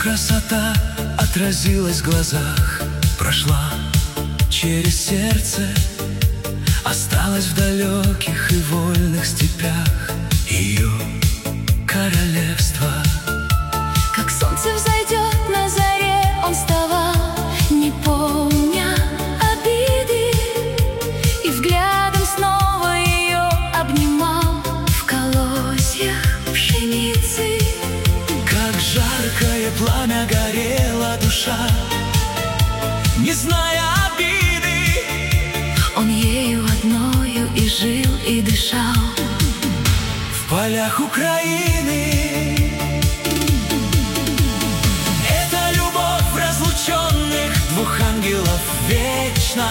красота отразилась в глазах, прошла через сердце, осталась в далеких и вольных степях ее королевство. Как солнце взойдет на заре, он вставал, не помня обиды, и взглядом снова ее обнимал в колосьях пшеницы. Как жаркое пламя горела душа, не зная обиды. Он ею одною и жил, и дышал В полях Украины. Это любовь разлученных двух ангелов вечно,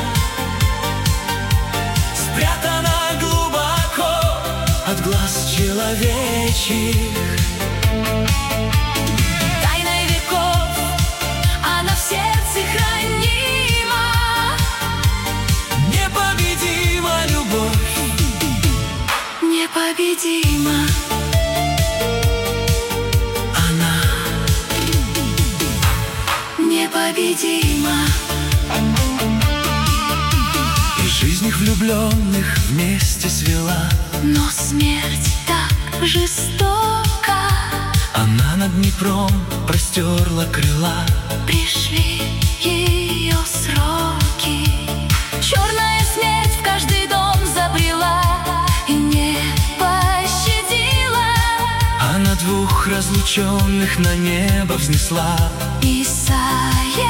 спрятана глубоко от глаз человечьих. тайной веков, она в сердце хранима. Непобедима любовь, Непобедима она непобедима. и жизнь их влюбленных вместе свела. Но смерть так жестока, Она над Днепром простерла крыла. пришли ее сроки. Черная смерть в каждый дом забрела и не пощадила. Она двух разлученных на небо взнесла. И соединила.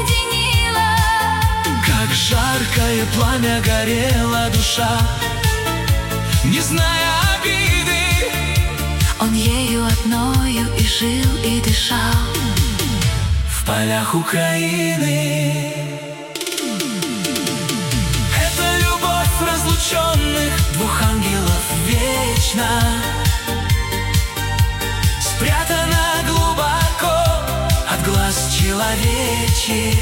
Как жаркое пламя горела душа, не зная обиды. Он ею одною и жил, и дышал В полях Украины. Это любовь разлученных двух ангелов вечно, спрятана глубоко от глаз человечьих.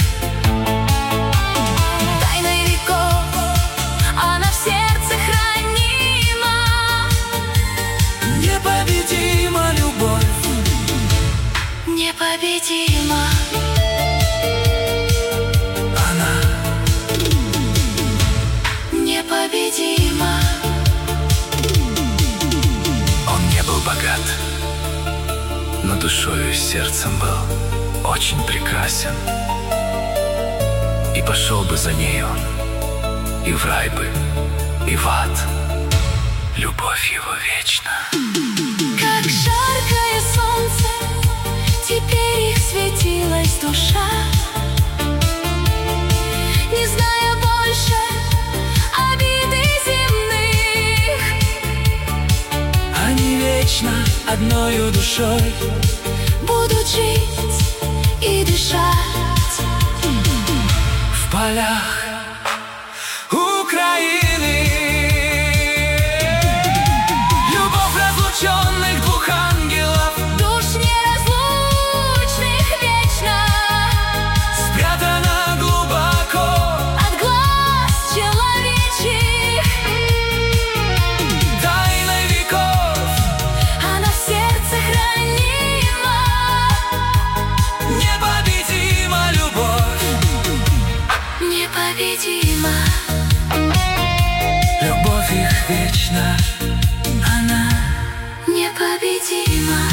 тайной веков, она в сердце хранима. Непобедима любовь, Непобедима она непобедима. Он не был богат, но душою и сердцем был очень прекрасен. И пошел бы за ней он и в рай бы, и в ад. Любовь его вечна. Как жаркое солнце, теперь их светилась душа, не зная больше обиды земных. Они вечно одною душой Будут жить и дышать в полях Украины. Любовь разлученных двух ангелов, душ неразлучных вечно, спрятана глубоко от глаз человечьих. тайной веков. Она в сердце хранима. Непобедима любовь, Непобедима любовь их вечна. она непобедима.